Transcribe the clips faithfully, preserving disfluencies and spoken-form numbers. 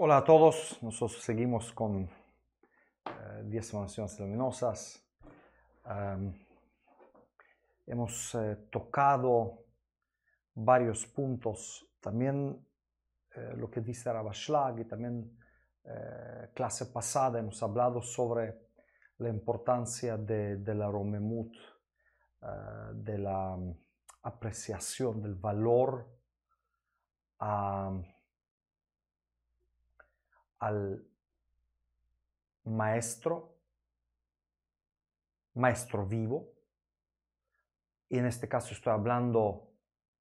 Hola a todos, nosotros seguimos con eh, diez mansiones luminosas. Um, hemos eh, tocado varios puntos, también eh, lo que dice Rav Ashlag, y también eh, clase pasada hemos hablado sobre la importancia de, de la romemut, eh, de la um, apreciación del valor a, al maestro, maestro vivo, y en este caso estoy hablando,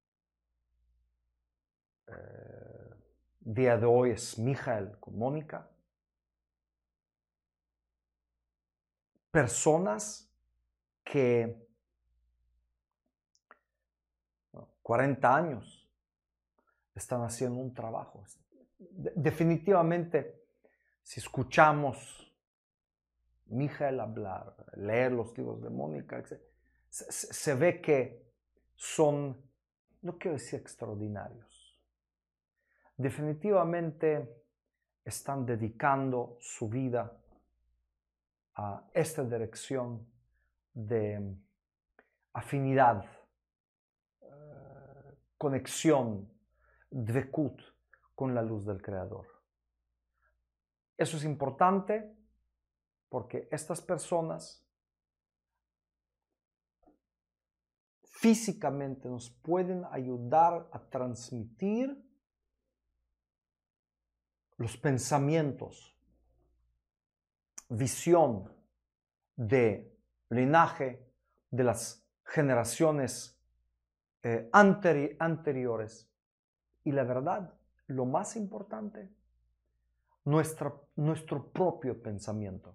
eh, día de hoy es Mijael con Mónica, personas que ¿no? cuarenta años están haciendo un trabajo. De- definitivamente, si escuchamos Mijael hablar, leer los libros de Mónica, se, se, se ve que son, no quiero decir extraordinarios, definitivamente están dedicando su vida a esta dirección de afinidad, eh, conexión, dvekut con la luz del Creador. Eso es importante porque estas personas físicamente nos pueden ayudar a transmitir los pensamientos, visión de linaje de las generaciones eh, anteri anteriores. Y la verdad, lo más importante, nuestra, nuestro propio pensamiento.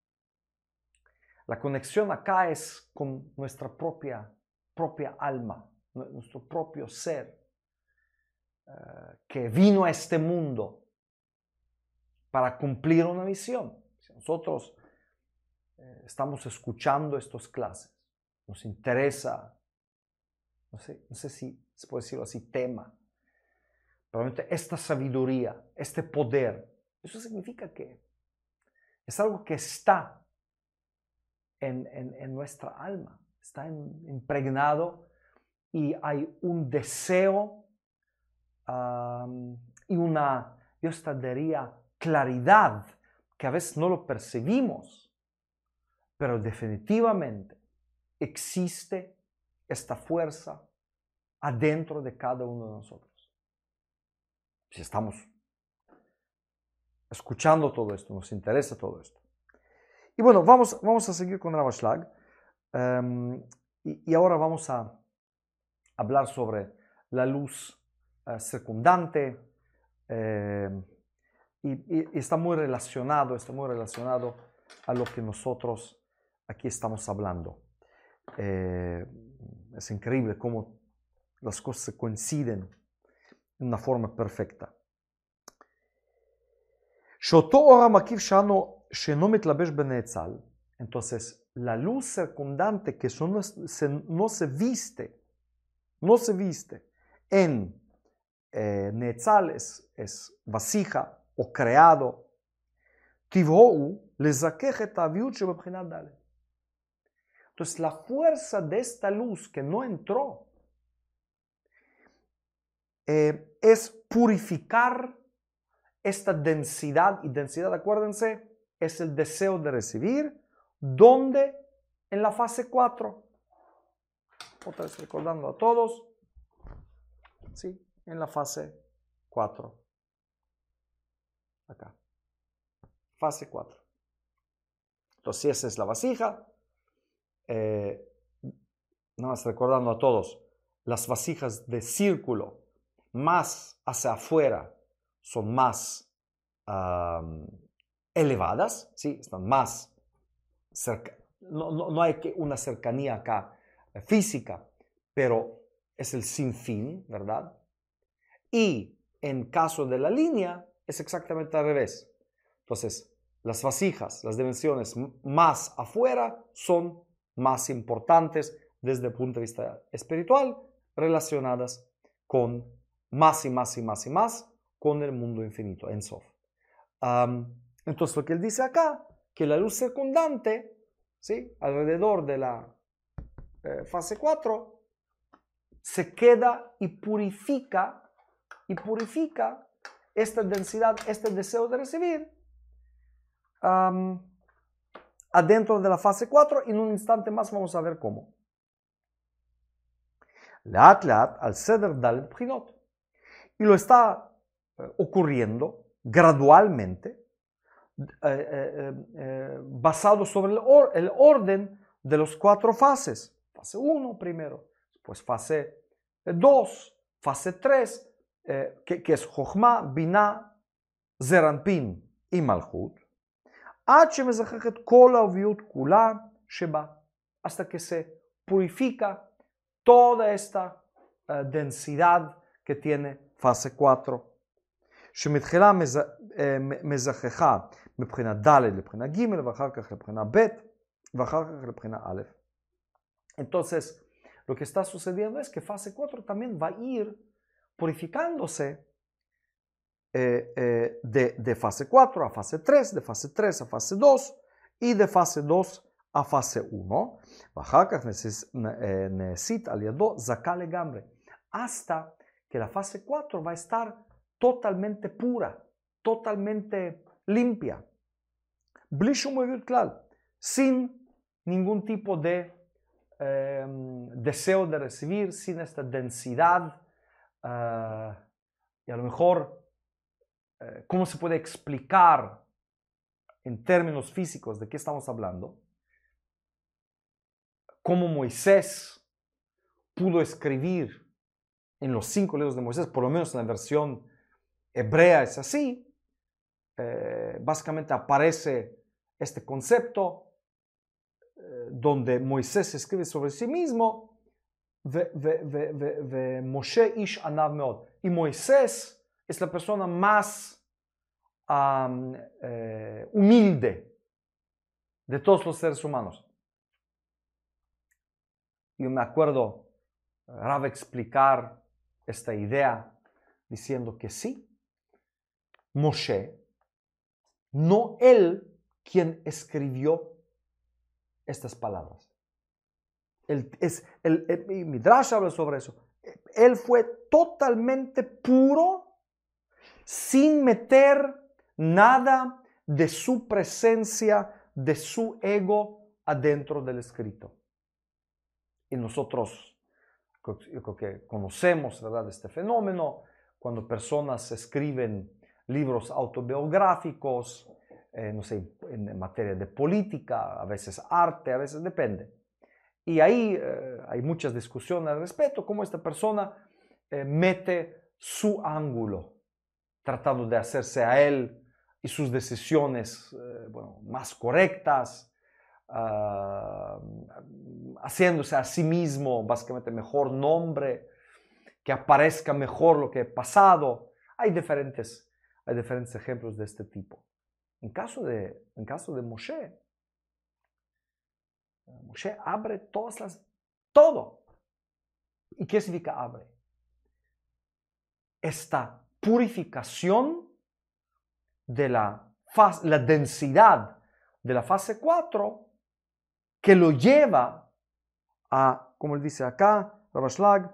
La conexión acá es con nuestra propia, propia alma, nuestro propio ser, eh, que vino a este mundo para cumplir una misión. Si nosotros eh, estamos escuchando estas clases, nos interesa, no sé, no sé si se puede decirlo así, tema, pero esta sabiduría, este poder, eso significa que es algo que está en, en, en nuestra alma, está en, impregnado y hay un deseo um, y una, yo diría, claridad que a veces no lo percibimos, pero definitivamente existe esta fuerza adentro de cada uno de nosotros. Si estamos escuchando todo esto, nos interesa todo esto. Y bueno, vamos, vamos a seguir con Rav Ashlag. Um, y, y ahora vamos a hablar sobre la luz uh, circundante. Eh, y, y, y está muy relacionado, está muy relacionado a lo que nosotros aquí estamos hablando. Eh, es increíble cómo las cosas se coinciden de una forma perfecta. Entonces, la luz circundante que son, se, no se viste, no se viste en eh, Netzal, es, es vasija o creado, entonces, la fuerza de esta luz que no entró eh, es purificar esta densidad, y densidad, acuérdense, es el deseo de recibir, donde en la fase cuatro, otra vez recordando a todos, ¿sí? En la fase cuatro, acá, fase cuatro. Entonces, si esa es la vasija, eh, nada más recordando a todos, las vasijas de círculo más hacia afuera son más um, elevadas, ¿sí? Están más cerca. No, no, no hay que una cercanía acá eh, física, pero es el sinfín, ¿verdad? Y en caso de la línea es exactamente al revés. Entonces, las vasijas, las dimensiones más afuera son más importantes desde el punto de vista espiritual, relacionadas con más y más y más y más con el mundo infinito, Ensof. Um, entonces lo que él dice acá, que la luz circundante, ¿sí?, alrededor de la eh, fase cuatro, se queda y purifica, y purifica esta densidad, este deseo de recibir, um, adentro de la fase cuatro, y en un instante más vamos a ver cómo. לאט לאט al seder dal bchinot. Y lo está eh, ocurriendo gradualmente, eh, eh, eh, basado sobre el, or, el orden de las cuatro fases. Fase uno primero, después fase dos, fase tres, eh, que, que es Jochma, Binah, Zeranpin y Malchut. Hasta que se purifica toda esta uh, densidad que tiene fase cuatro. שמתחילה מזככה מבחינה ד' לבחינה ג' ואחר כך לבחינה ב' ואחר כך לבחינה א'. Entonces, lo que está sucediendo es que fase cuatro también va a ir purificándose eh, eh, de, de fase cuatro a fase tres, de fase tres a fase dos y de fase dos a fase uno. ואחר כך נעשית על ידו זכה לגמרי. Hasta que la fase cuatro va a estar totalmente pura, totalmente limpia, בלי שום עריות כלל, sin ningún tipo de eh, deseo de recibir, sin esta densidad, uh, y a lo mejor, uh, ¿cómo se puede explicar en términos físicos de qué estamos hablando? Cómo Moisés pudo escribir en los cinco libros de Moisés, por lo menos en la versión hebrea es así. Eh, básicamente aparece este concepto eh, donde Moisés escribe sobre sí mismo, ve, ve, ve, ve, ve, Moshe ish anav meod. Y Moisés es la persona más um, eh, humilde de todos los seres humanos. Yo me acuerdo Rav explicar esta idea diciendo que sí, Moshe, no él quien escribió estas palabras. El, es, el, el, el Midrash habla sobre eso. Él fue totalmente puro, sin meter nada de su presencia, de su ego adentro del escrito. Y nosotros, yo creo que conocemos, ¿verdad?, este fenómeno, cuando personas escriben libros autobiográficos, eh, no sé, en materia de política, a veces arte, a veces depende. Y ahí eh, hay muchas discusiones al respecto, cómo esta persona eh, mete su ángulo, tratando de hacerse a él y sus decisiones eh, bueno, más correctas, Uh, haciéndose a sí mismo básicamente mejor nombre, que aparezca mejor lo que ha pasado. Hay diferentes, hay diferentes ejemplos de este tipo. En caso de, en caso de Moshe, Moshe abre todas las, todo. ¿Y qué significa abre? Esta purificación de la, fase, la densidad de la fase cuatro, que lo lleva a, como él dice acá, Rav Ashlag,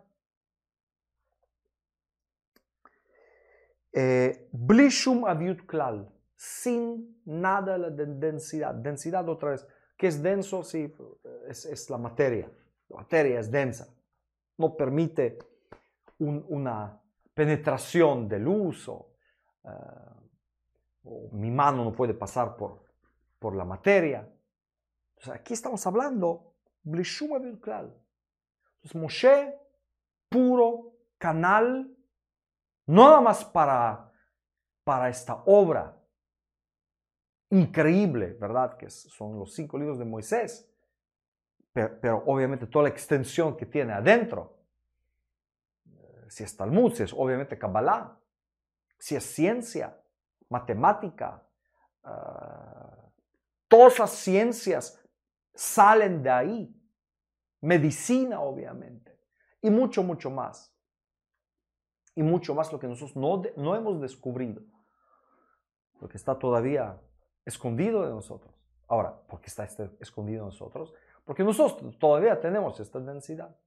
bli shum aviut klal, sin nada de densidad. Densidad otra vez, ¿qué es denso? Sí, es, es la materia. La materia es densa. No permite un, una penetración de luz o, uh, o mi mano no puede pasar por, por la materia. Entonces, aquí estamos hablando, Blishuma Virklal. Entonces, Moshe, puro canal, no nada más para, para esta obra increíble, ¿verdad? Que son los cinco libros de Moisés, pero, pero obviamente toda la extensión que tiene adentro. Si es Talmud, si es obviamente Kabbalah, si es ciencia, matemática, uh, todas las ciencias salen de ahí. Medicina, obviamente. Y mucho, mucho más. Y mucho más lo que nosotros no, de, no hemos descubrido. porque está todavía escondido de nosotros. Ahora, ¿por qué está este escondido de nosotros? Porque nosotros todavía tenemos esta densidad.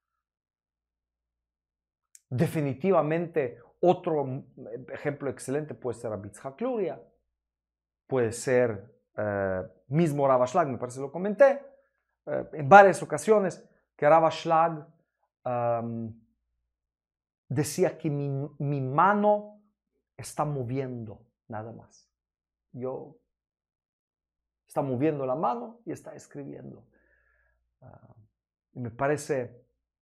Definitivamente, otro ejemplo excelente puede ser Rabbi Yitzhak Luria, puede ser eh, mismo Rav Ashlag, me parece lo comenté eh, en varias ocasiones, que Rav Ashlag um, decía que mi, mi mano está moviendo nada más. Yo está moviendo la mano y está escribiendo. Uh, y me parece,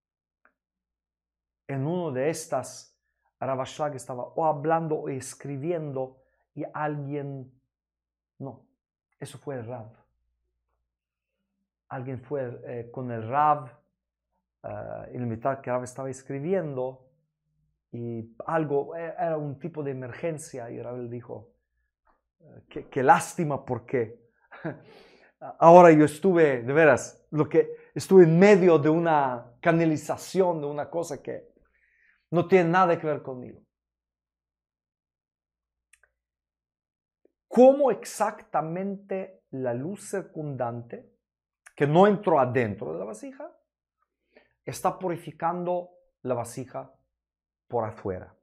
en uno de estas, Rav Ashlag estaba o hablando o escribiendo y alguien, no, eso fue el Rav. Alguien fue eh, con el Rav, uh, en la mitad que el Rav estaba escribiendo y algo, era un tipo de emergencia y el Rav le dijo, qué, qué lástima porque ahora yo estuve, de veras, lo que estuve en medio de una canalización, de una cosa que no tiene nada que ver conmigo. ¿Cómo exactamente la luz circundante, que no entró adentro de la vasija, está purificando la vasija por afuera?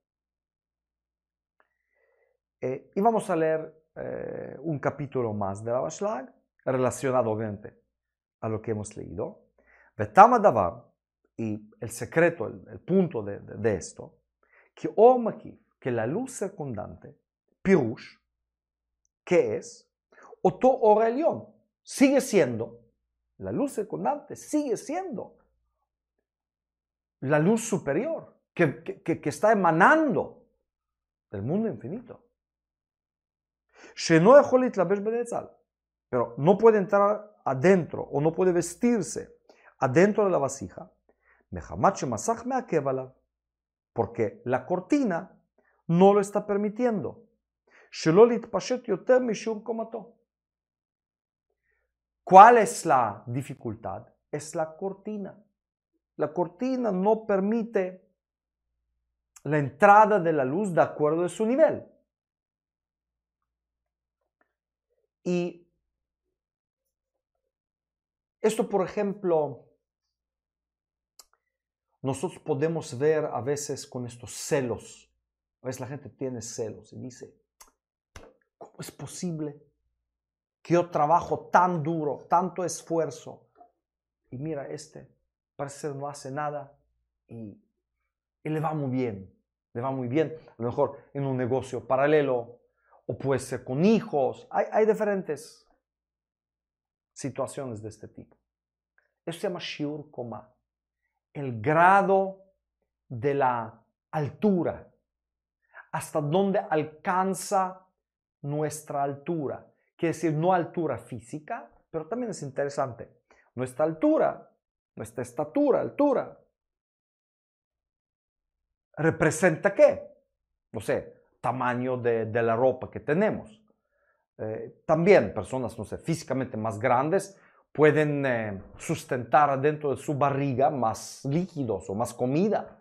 Eh, y vamos a leer eh, un capítulo más de Rav Ashlag, relacionado obviamente a lo que hemos leído. Vetama davar, y el secreto, el, el punto de, de, de esto, que or makif, que la luz circundante, pirush, ¿qué es? Oto or elyon, sigue siendo, la luz circundante sigue siendo la luz superior, que, que, que está emanando del mundo infinito. Pero no puede entrar adentro o no puede vestirse adentro de la vasija, porque la cortina no lo está permitiendo. ¿Cuál es la dificultad? Es la cortina. La cortina no permite la entrada de la luz de acuerdo a su nivel. Y esto, por ejemplo, nosotros podemos ver a veces con estos celos. A veces la gente tiene celos y dice, ¿cómo es posible que yo trabajo tan duro, tanto esfuerzo? Y mira, este parece que no hace nada y, y le va muy bien. Le va muy bien, a lo mejor en un negocio paralelo o puede ser con hijos. Hay, hay diferentes situaciones de este tipo. Eso se llama shiur koma, el grado de la altura, hasta donde alcanza nuestra altura. Quiere decir, no altura física, pero también es interesante. Nuestra altura, nuestra estatura, altura, ¿representa qué? No sé, tamaño de, de la ropa que tenemos. Eh, también personas, no sé, físicamente más grandes pueden eh, sustentar dentro de su barriga más líquidos o más comida.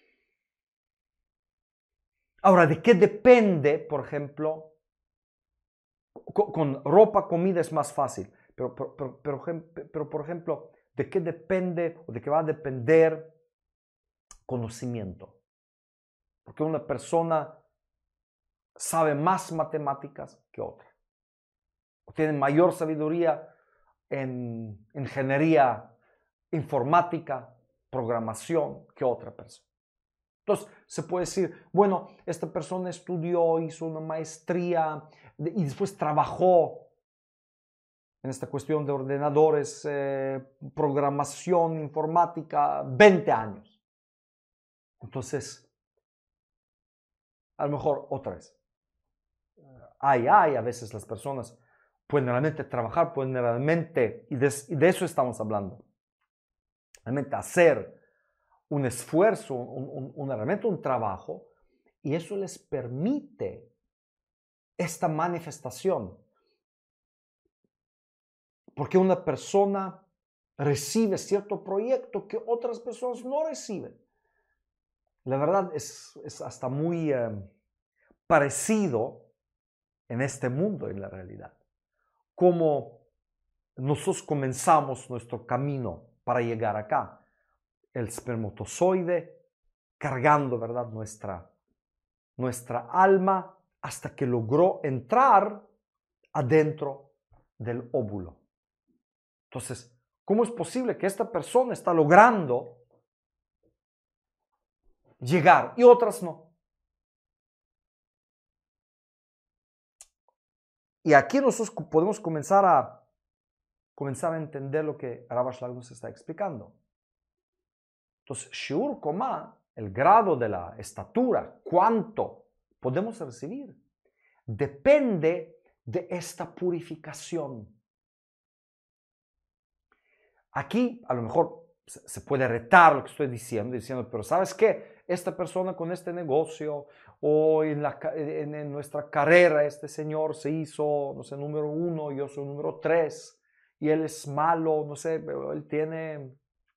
Ahora, ¿de qué depende, por ejemplo? Con, con ropa, comida es más fácil, pero, pero, pero, pero, pero por ejemplo, ¿de qué depende o de qué va a depender conocimiento? Porque una persona sabe más matemáticas que otra, o tiene mayor sabiduría en ingeniería informática, programación que otra persona. Entonces, se puede decir, bueno, esta persona estudió, hizo una maestría y después trabajó en esta cuestión de ordenadores, eh, programación informática, veinte años. Entonces, a lo mejor otra vez, hay, hay, a veces las personas pueden realmente trabajar, pueden realmente, y de, y de eso estamos hablando, realmente hacer un esfuerzo, un, un, un, realmente un trabajo, y eso les permite esta manifestación. Porque una persona recibe cierto proyecto que otras personas no reciben. La verdad es, es hasta muy eh, parecido en este mundo, en la realidad. Cómo nosotros comenzamos nuestro camino para llegar acá. El espermatozoide cargando, ¿verdad?, nuestra, nuestra alma hasta que logró entrar adentro del óvulo. Entonces, ¿cómo es posible que esta persona está logrando llegar y otras no? Y aquí nosotros podemos comenzar a, comenzar a entender lo que Rav Ashlag nos está explicando. Entonces, Shiur Komá, el grado de la estatura, cuánto podemos recibir, depende de esta purificación. Aquí, a lo mejor, se puede retar lo que estoy diciendo, diciendo, pero ¿sabes qué? Esta persona con este negocio o en, la, en, en nuestra carrera, este señor se hizo, no sé, número uno, yo soy número tres, y él es malo, no sé, pero él tiene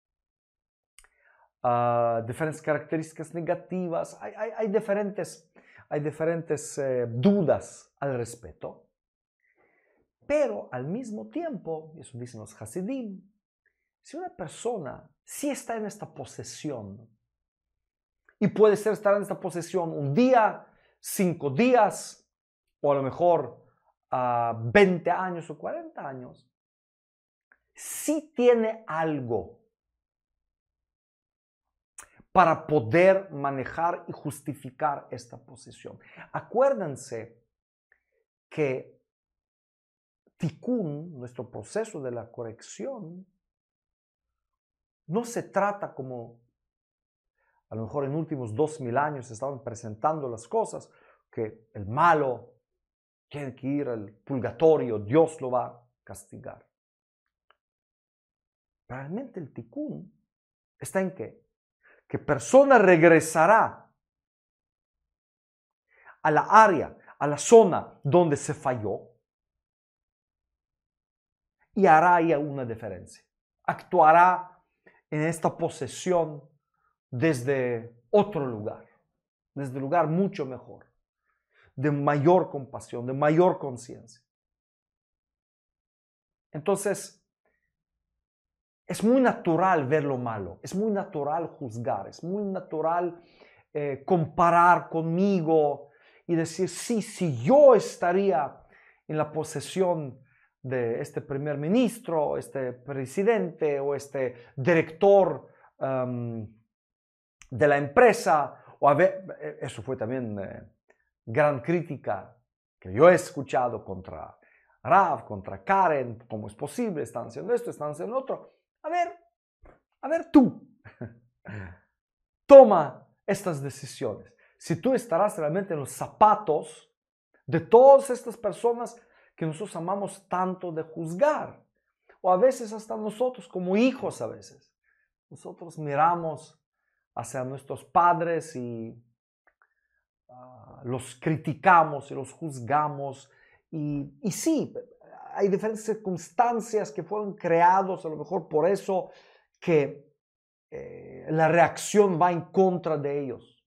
uh, diferentes características negativas. Hay, hay, hay diferentes, hay diferentes eh, dudas al respecto. Pero al mismo tiempo, y eso dicen los Hasidim, si una persona sí está en esta posesión, y puede ser estar en esta posesión un día, cinco días, o a lo mejor uh, veinte años o cuarenta años, sí tiene algo para poder manejar y justificar esta posesión. Acuérdense que Tikkun, nuestro proceso de la corrección, no se trata como a lo mejor en últimos dos mil años se estaban presentando las cosas, que el malo tiene que ir al purgatorio, Dios lo va a castigar. Realmente el Tikkun está en qué? Que persona regresará a la área, a la zona donde se falló y hará ahí una diferencia. Actuará en esta posesión desde otro lugar, desde un lugar mucho mejor, de mayor compasión, de mayor conciencia. Entonces, es muy natural ver lo malo, es muy natural juzgar, es muy natural eh, comparar conmigo y decir, sí, si yo estaría en la posesión de este primer ministro, este presidente o este director um, de la empresa, o a ver, eso fue también eh, gran crítica que yo he escuchado contra Rav, contra Karen, ¿cómo es posible? Están haciendo esto, están haciendo otro. A ver, a ver tú, toma estas decisiones. Si tú estarás realmente en los zapatos de todas estas personas que nosotros amamos tanto de juzgar, o a veces hasta nosotros como hijos a veces, nosotros miramos hacia nuestros padres y uh, los criticamos y los juzgamos y, y sí, hay diferentes circunstancias que fueron creados a lo mejor por eso que eh, la reacción va en contra de ellos.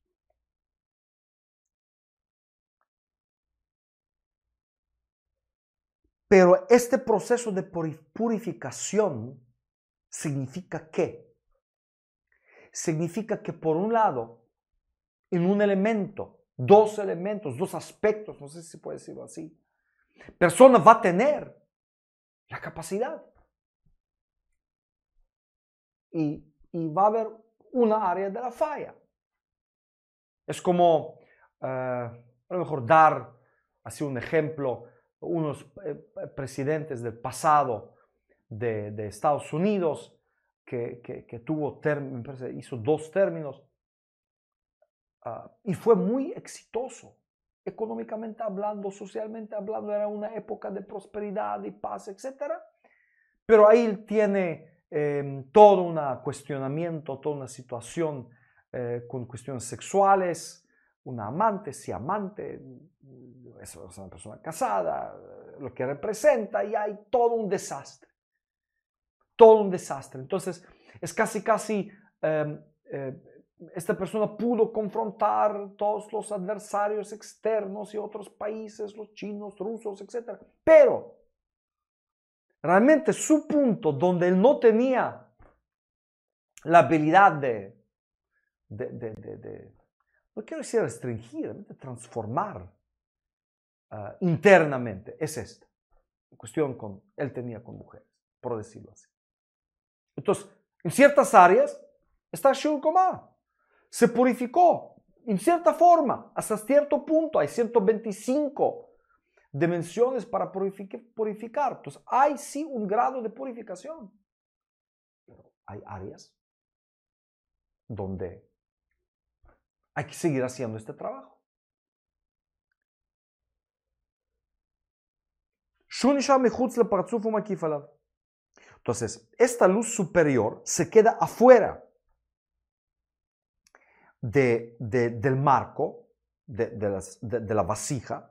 Pero este proceso de purificación significa ¿qué? Significa que por un lado, en un elemento, dos elementos, dos aspectos, no sé si se puede decirlo así, persona va a tener la capacidad y, y va a haber una área de la falla. Es como, uh, a lo mejor dar así un ejemplo, unos eh, presidentes del pasado de, de Estados Unidos que, que, que tuvo, term, hizo dos términos uh, y fue muy exitoso. Económicamente hablando, socialmente hablando, era una época de prosperidad y paz, etcétera. Pero ahí él tiene eh, todo un cuestionamiento, toda una situación eh, con cuestiones sexuales, una amante, si amante, es una persona casada, lo que representa, y hay todo un desastre. Todo un desastre. Entonces, es casi, casi eh, eh, esta persona pudo confrontar todos los adversarios externos y otros países, los chinos, rusos, etcétera. Pero realmente su punto donde él no tenía la habilidad de, de, de, de, de no quiero decir restringir, de transformar uh, internamente, es esta cuestión con él tenía con mujeres, por decirlo así. Entonces, en ciertas áreas está Shiur Komá. Se purificó en cierta forma, hasta cierto punto. Hay ciento veinticinco dimensiones para purificar. Entonces, hay sí un grado de purificación. Pero hay áreas donde hay que seguir haciendo este trabajo. Entonces, esta luz superior se queda afuera de, de, del marco, de, de, las, de, de la vasija.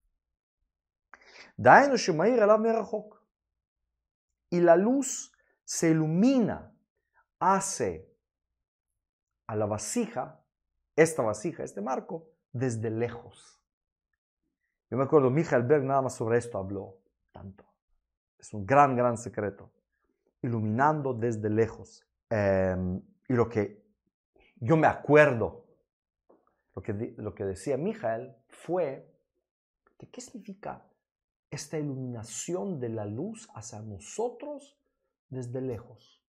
Y la luz se ilumina, hace a la vasija, esta vasija, este marco, desde lejos. Yo me acuerdo, Michael Berg nada más sobre esto habló tanto. Es un gran, gran secreto. Iluminando desde lejos. Eh, y lo que yo me acuerdo, lo que, lo que decía Michael fue, que ¿qué significa esta iluminación de la luz hacia nosotros desde lejos?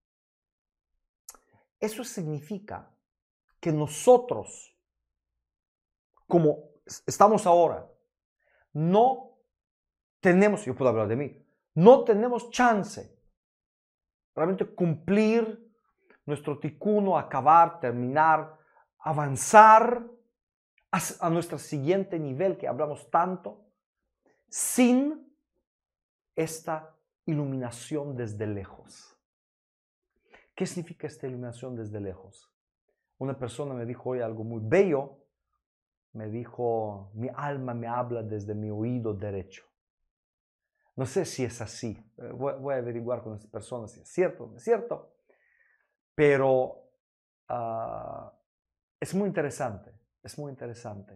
Eso significa que nosotros, como estamos ahora, no tenemos, yo puedo hablar de mí, no tenemos chance realmente cumplir nuestro ticuno, acabar, terminar, avanzar a, a nuestro siguiente nivel que hablamos tanto, sin esta iluminación desde lejos. ¿Qué significa esta iluminación desde lejos? Una persona me dijo hoy algo muy bello. Me dijo, mi alma me habla desde mi oído derecho. No sé si es así. Voy, voy a averiguar con esta persona si es cierto o no es cierto. Pero uh, es muy interesante. Es muy interesante.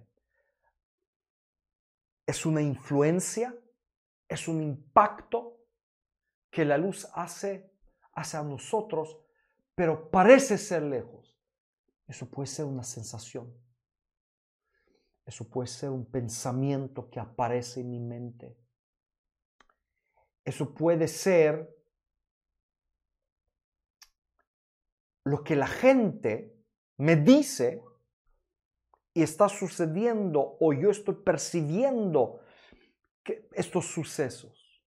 Es una influencia, es un impacto que la luz hace hacia nosotros, pero parece ser lejos. Eso puede ser una sensación. Eso puede ser un pensamiento que aparece en mi mente. Eso puede ser lo que la gente me dice y está sucediendo o yo estoy percibiendo que estos sucesos.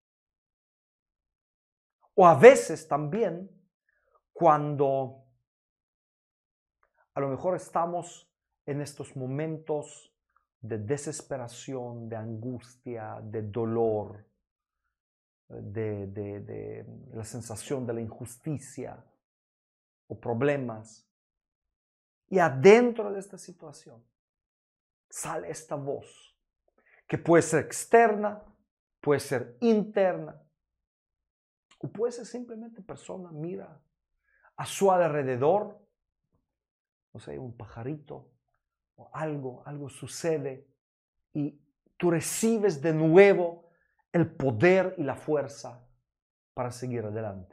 O a veces también cuando a lo mejor estamos en estos momentos de desesperación, de angustia, de dolor, de, de, de la sensación de la injusticia o problemas. Y adentro de esta situación sale esta voz, que puede ser externa, puede ser interna, o puede ser simplemente persona, mira a su alrededor, no sé, un pajarito, o algo, algo sucede, y tú recibes de nuevo el poder y la fuerza para seguir adelante.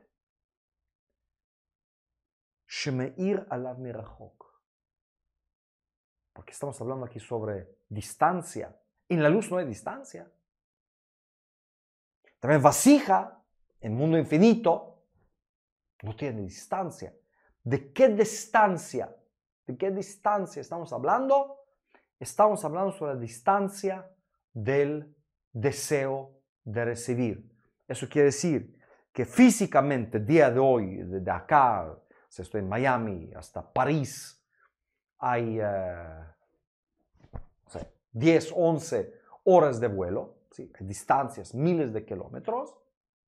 Shemeir alav mirachok. Porque estamos hablando aquí sobre distancia. En la luz no hay distancia. También vasija, en mundo infinito, no tiene distancia. ¿De qué distancia? ¿De qué distancia estamos hablando? Estamos hablando sobre la distancia del deseo de recibir. Eso quiere decir que físicamente, día de hoy, desde acá, si estoy en Miami hasta París, hay uh, no sé, diez, once horas de vuelo, ¿sí? Hay distancias, miles de kilómetros.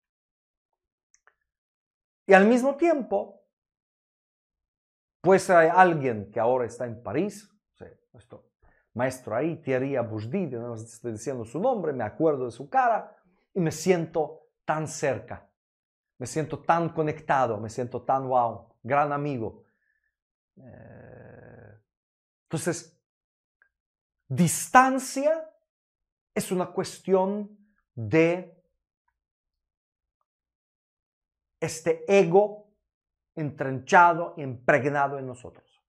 Y al mismo tiempo, pues hay alguien que ahora está en París, ¿sí? Nuestro maestro ahí, Thierry Aboujdi, no estoy diciendo su nombre, me acuerdo de su cara y me siento tan cerca, me siento tan conectado, me siento tan wow, gran amigo. Eh, Entonces, distancia es una cuestión de este ego entrenchado y impregnado en nosotros.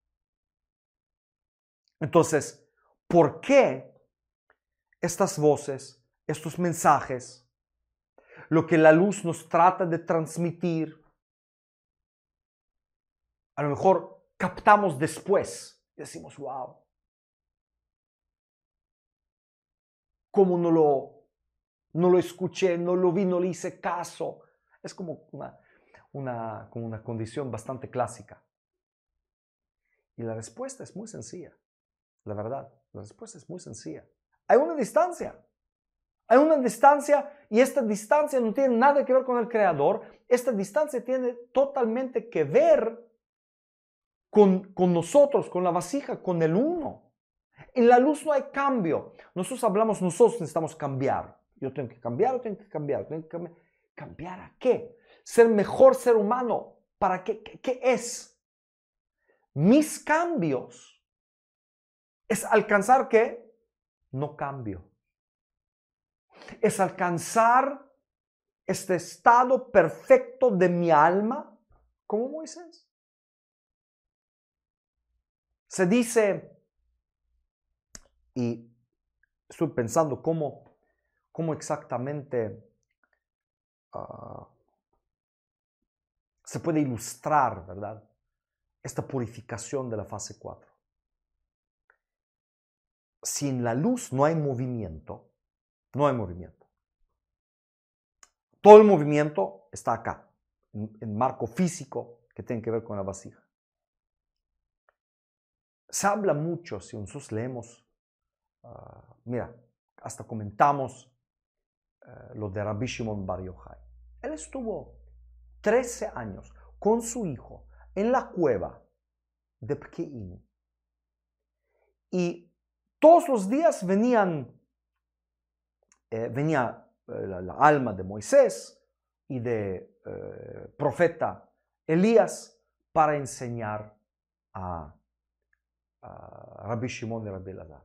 Entonces, ¿por qué estas voces, estos mensajes, lo que la luz nos trata de transmitir, a lo mejor captamos después y decimos, wow, cómo no lo, no lo escuché, no lo vi, no le hice caso? Es como una, una, como una condición bastante clásica. Y la respuesta es muy sencilla, la verdad, la respuesta es muy sencilla. Hay una distancia. Hay una distancia y esta distancia no tiene nada que ver con el Creador. Esta distancia tiene totalmente que ver con, con nosotros, con la vasija, con el uno. En la luz no hay cambio. Nosotros hablamos, nosotros necesitamos cambiar. Yo tengo que cambiar, yo tengo que cambiar, tengo que cambiar. ¿Cambiar a qué? Ser mejor ser humano. ¿Para qué? ¿Qué, qué es? Mis cambios es alcanzar ¿qué? No cambio. Es alcanzar este estado perfecto de mi alma como Moisés. Se dice, y estoy pensando cómo, cómo exactamente uh, se puede ilustrar, ¿verdad?, esta purificación de la fase cuatro. Si en la luz no hay movimiento, no hay movimiento. Todo el movimiento está acá, en, en marco físico que tiene que ver con la vasija. Se habla mucho, si nosotros leemos, uh, mira, hasta comentamos uh, lo de Rabbi Shimon Bar Yochai. Él estuvo trece años con su hijo en la cueva de Pkeim. Y todos los días venían, eh, venía eh, la, la alma de Moisés y de eh, profeta Elías para enseñar a, a Rabbi Shimon y Rabbi Elazar.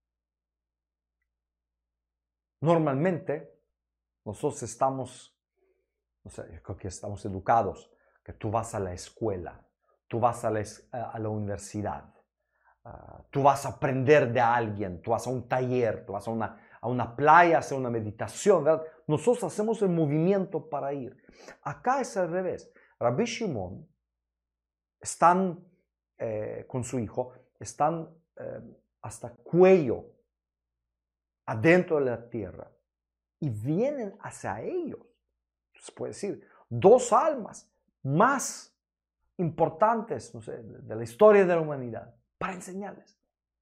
Normalmente nosotros estamos, no sé, yo creo que estamos educados, que tú vas a la escuela, tú vas a la, a la universidad, uh, tú vas a aprender de alguien, tú vas a un taller, tú vas a una, a una playa, a hacer una meditación, ¿verdad? Nosotros hacemos el movimiento para ir. Acá es al revés. Rabbi Shimon están eh, con su hijo, están eh, hasta cuello adentro de la tierra y vienen hacia ellos. Se puede decir, dos almas más importantes, no sé, de la historia de la humanidad, para enseñarles.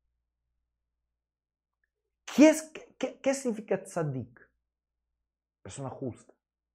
¿Qué, es, qué, qué significa tzadik? Persona justa.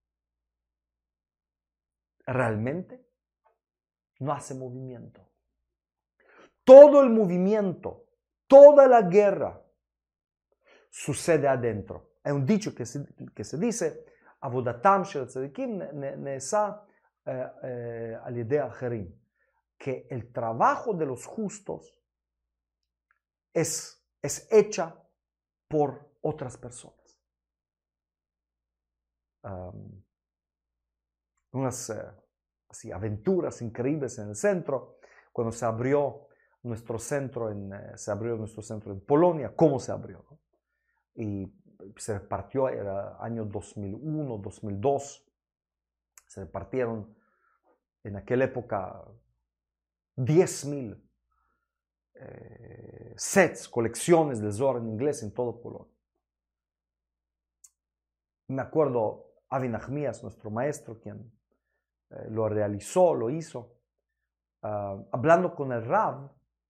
Realmente no hace movimiento. Todo el movimiento, toda la guerra sucede adentro. Hay un dicho que se, que se dice, Avodatam shel tzadikim ne'esa al yedei acherim, que el trabajo de los justos es, es hecha por otras personas. Um, unas uh, así, aventuras increíbles en el centro, cuando se abrió nuestro centro en, uh, se abrió nuestro centro en Polonia, cómo se abrió, ¿no? Y se repartió, era año dos mil uno, dos mil dos, se repartieron en aquella época diez mil eh, sets, colecciones del Zohar en inglés en todo Polonia. Me acuerdo Avi Nachmias, nuestro maestro, quien eh, lo realizó, lo hizo, uh, hablando con el Rav,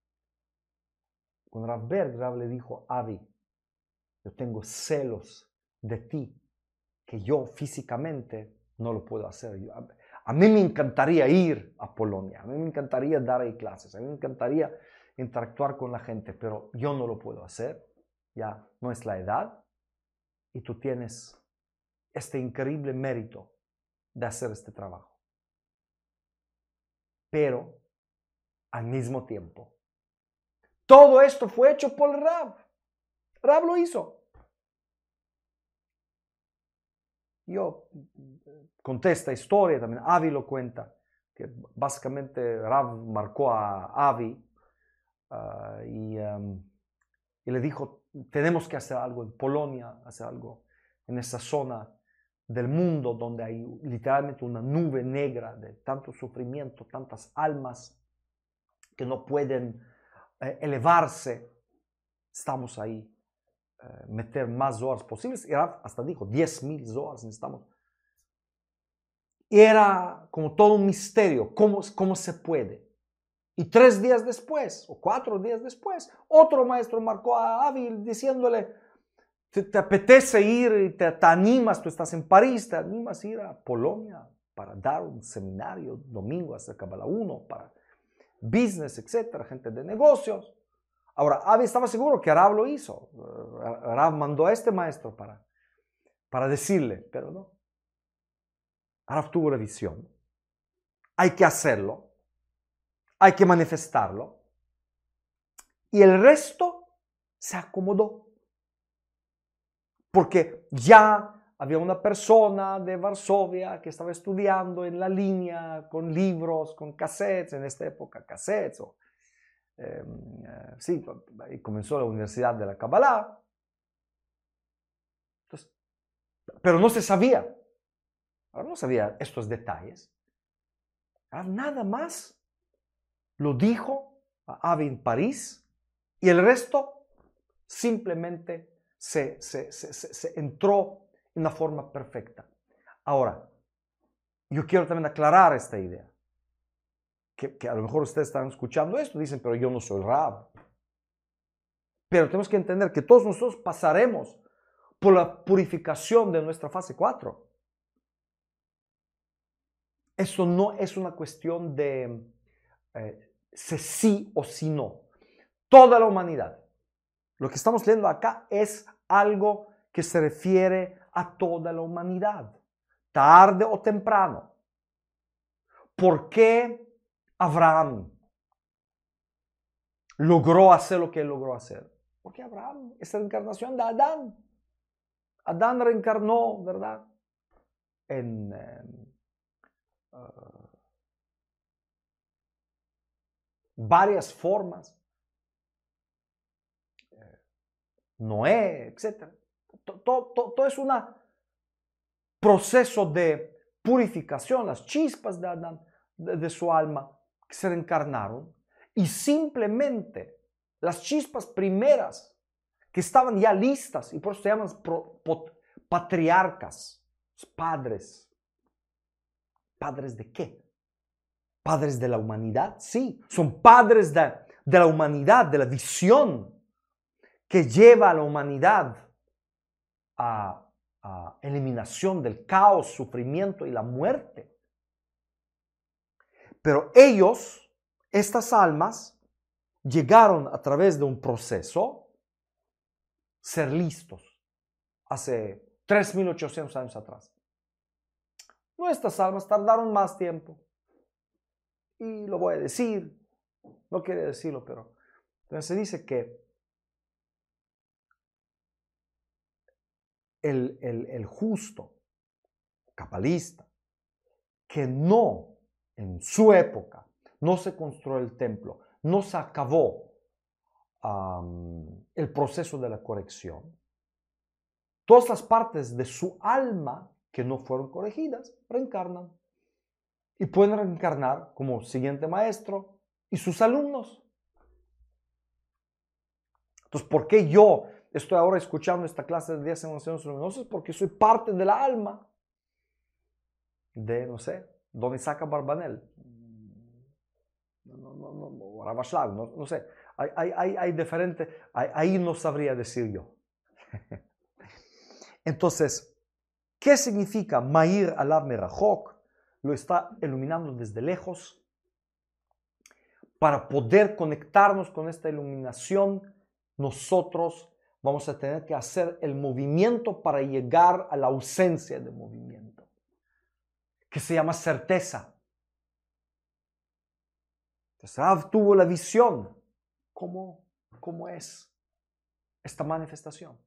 con Rav Berg, Rav le dijo, Avi, yo tengo celos de ti, que yo físicamente no lo puedo hacer. Yo, a, a mí me encantaría ir a Polonia, a mí me encantaría dar ahí clases, a mí me encantaría interactuar con la gente, pero yo no lo puedo hacer, ya no es la edad, y tú tienes este increíble mérito de hacer este trabajo. Pero, al mismo tiempo, Todo esto fue hecho por el Rab. Rab lo hizo. Yo conté esta historia también. Avi lo cuenta. Que básicamente Rab marcó a Avi uh, y, um, y le dijo, tenemos que hacer algo en Polonia, hacer algo en esa zona del mundo donde hay literalmente una nube negra de tanto sufrimiento, tantas almas que no pueden eh, elevarse. Estamos ahí, eh, meter más zohars posibles. Y Rab hasta dijo, diez mil zohars necesitamos. Y era como todo un misterio, ¿cómo, cómo se puede? Y tres días después, o cuatro días después, otro maestro marcó a Avi diciéndole, te, te apetece ir y te, te animas, tú estás en París, te animas a ir a Polonia para dar un seminario domingo hasta Kabbalah uno, para business, etcétera, gente de negocios. Ahora, Avi estaba seguro que Rab lo hizo. Rab mandó a este maestro para, para decirle, pero no. Rab tuvo la visión. Hay que hacerlo. Hay que manifestarlo. Y el resto se acomodó. Porque ya había una persona de Varsovia que estaba estudiando en la línea con libros, con cassettes, en esta época cassettes. O, eh, eh, sí, y comenzó la Universidad de la Kabbalah. Entonces, pero no se sabía. Ahora no sabía estos detalles. Ahora nada más lo dijo a Avi en París y el resto simplemente se, se, se, se, se entró en una forma perfecta. Ahora, yo quiero también aclarar esta idea. Que, que a lo mejor ustedes están escuchando esto y dicen, pero yo no soy Rab. Pero tenemos que entender que todos nosotros pasaremos por la purificación de nuestra fase cuatro. Eso no es una cuestión de eh, si sí o si no. Toda la humanidad. Lo que estamos leyendo acá es algo que se refiere a toda la humanidad. Tarde o temprano. ¿Por qué Abraham logró hacer lo que él logró hacer? Porque Abraham es la encarnación de Adán. Adán reencarnó, ¿verdad? En... en Uh, varias formas, eh, Noé, etcétera. Todo, todo, todo es un proceso de purificación, las chispas de Adán, de, de su alma, que se reencarnaron, y simplemente las chispas primeras que estaban ya listas, y por eso se llaman pro, pot, patriarcas, padres. ¿Padres de qué? ¿Padres de la humanidad? Sí, son padres de, de la humanidad, de la visión que lleva a la humanidad a, a eliminación del caos, sufrimiento y la muerte. Pero ellos, estas almas, llegaron a través de un proceso ser listos hace tres mil ochocientos años atrás. Nuestras almas tardaron más tiempo. Y lo voy a decir, no quiere decirlo, pero entonces se dice que el, el, el justo, cabalista, que no, en su época, no se construyó el templo, no se acabó um, el proceso de la corrección, todas las partes de su alma que no fueron corregidas, reencarnan. Y pueden reencarnar como siguiente maestro y sus alumnos. Entonces, ¿por qué yo estoy ahora escuchando esta clase de diez emociones luminosas? Porque soy parte de la alma de, no sé, Don Isaac Barbanel. No, no, no, no, Rabashlag, no, no sé. Hay, hay, hay, hay diferente, hay, ahí no sabría decir yo. Entonces, ¿qué significa Ma'ir Alav Merachok? Lo está iluminando desde lejos. Para poder conectarnos con esta iluminación, nosotros vamos a tener que hacer el movimiento para llegar a la ausencia de movimiento, que se llama certeza. Entonces, Rav tuvo la visión. ¿Cómo cómo es esta manifestación.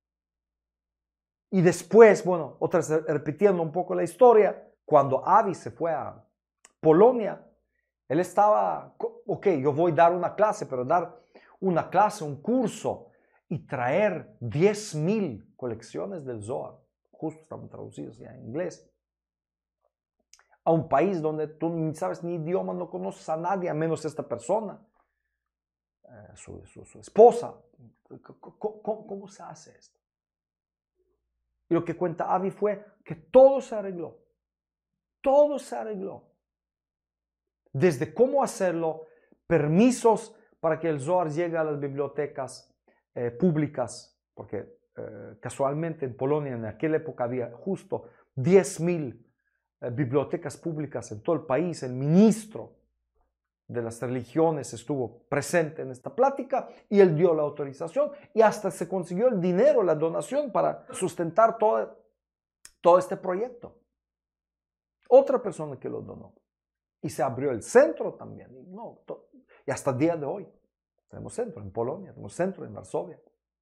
Y después, bueno, otra vez repitiendo un poco la historia, cuando Avi se fue a Polonia, él estaba, ok, yo voy a dar una clase, pero dar una clase, un curso y traer diez mil colecciones del Zohar, justo estaban traducidos ya en inglés, a un país donde tú ni sabes ni idioma, no conoces a nadie, a menos esta persona, eh, su, su, su esposa. ¿Cómo, cómo, ¿Cómo se hace esto? Y lo que cuenta Avi fue que todo se arregló. Todo se arregló. Desde cómo hacerlo, permisos para que el Zohar llegue a las bibliotecas eh, públicas, porque eh, casualmente en Polonia en aquella época había justo diez mil eh, bibliotecas públicas en todo el país. El ministro de las religiones estuvo presente en esta plática y él dio la autorización y hasta se consiguió el dinero, la donación para sustentar todo, todo este proyecto. Otra persona que lo donó. Y se abrió el centro también. Y, no, to, y hasta el día de hoy tenemos centro en Polonia, tenemos centro en Varsovia.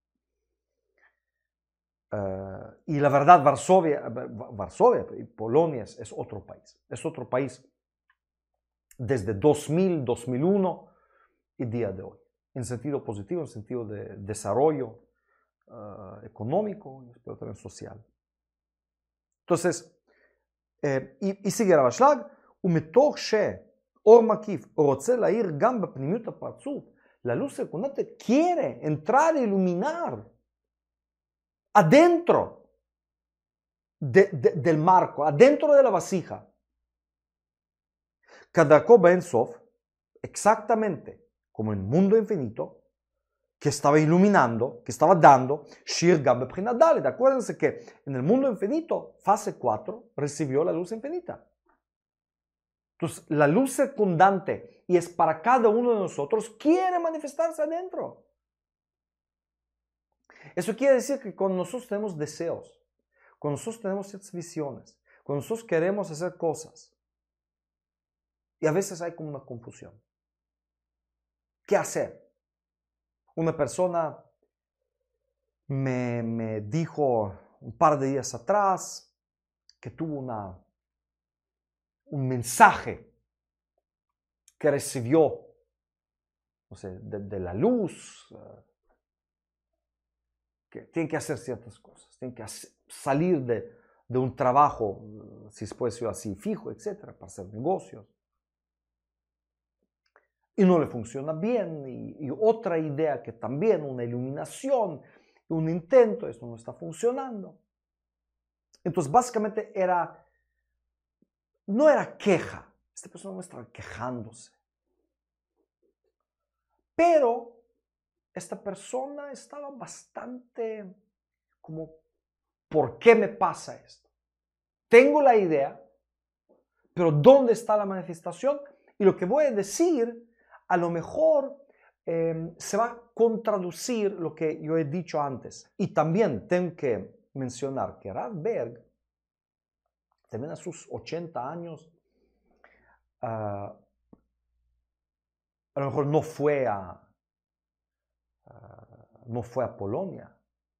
Uh, y la verdad, Varsovia, Varsovia y Polonia es, es otro país. Es otro país desde dos mil, dos mil uno y día de hoy. En sentido positivo, en sentido de desarrollo uh, económico y pero también social. Entonces, eh, y, y sigue Ravashlag, ומתוך שאור מקיף רוצה להאיר גם בפנימיות הפרצוף, la luz circundante quiere entrar e iluminar adentro de, de, del marco, adentro de la vasija. כדרכו באין סוף, exactamente como en el mundo infinito, que estaba iluminando, que estaba dando, Shir Gam Bebchinat Dalet. Acuérdense que en el mundo infinito, fase cuatro, recibió la luz infinita. Entonces, la luz circundante, y es para cada uno de nosotros, quiere manifestarse adentro. Eso quiere decir que cuando nosotros tenemos deseos, cuando nosotros tenemos ciertas visiones, cuando nosotros queremos hacer cosas, y a veces hay como una confusión. ¿Qué hacer? Una persona me, me dijo un par de días atrás que tuvo una, un mensaje que recibió, no sé, de, de la luz, uh, que tiene que hacer ciertas cosas, tiene que hacer, salir de, de un trabajo, si se puede decir así, fijo, etcétera, para hacer negocios. Y no le funciona bien, y, y otra idea que también, una iluminación, un intento, esto no está funcionando. Entonces, básicamente era, no era queja, esta persona no estaba quejándose, pero esta persona estaba bastante como, ¿por qué me pasa esto? Tengo la idea, pero ¿dónde está la manifestación? Y lo que voy a decir, a lo mejor eh, se va a contraducir lo que yo he dicho antes. Y también tengo que mencionar que Rav Berg, también a sus ochenta años, uh, a lo mejor no fue a, uh, no fue a Polonia,